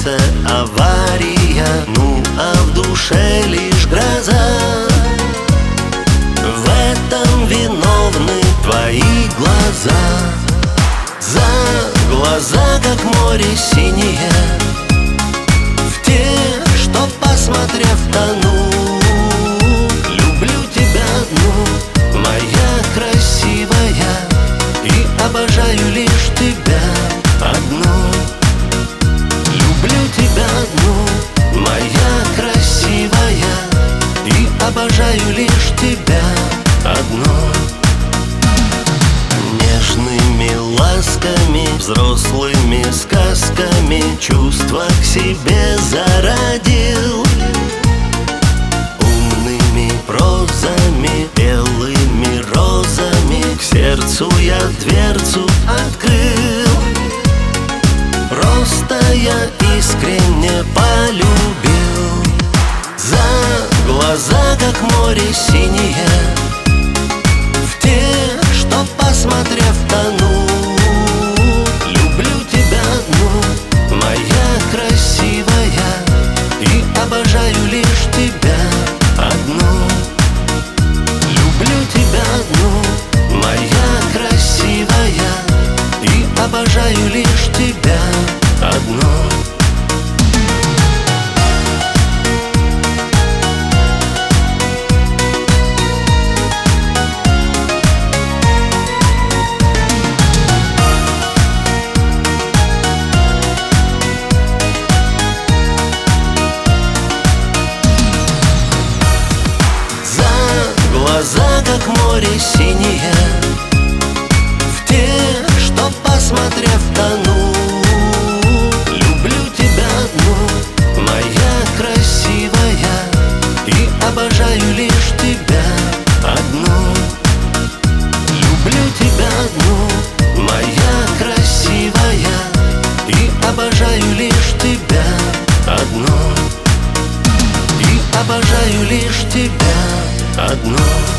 сердце авария, ну а в душе лишь гроза. В этом виновны твои глаза. За глаза, как море синее, в те, что, посмотрев, тону. Люблю тебя одну, моя красивая, и обожаю лишь тебя одну. Люблю тебя одну, моя красивая, и обожаю лишь тебя одну. Нежными ласками, взрослыми сказками чувства к себе зародил. Умными прозами, белыми розами к сердцу я дверцу открыл. Просто я искренне полюбил. За глаза, как море синее, в те, что, посмотрев, тону. Люблю тебя одну, моя красивая, и обожаю лишь тебя одну. Люблю тебя одну, моя красивая, и обожаю лишь тебя одну. Глаза, как море синее, в те, что, посмотрев, тону. Люблю тебя одну, моя красивая, и обожаю лишь тебя одну. Люблю тебя одну, моя красивая, и обожаю лишь тебя одну. И обожаю лишь тебя одну.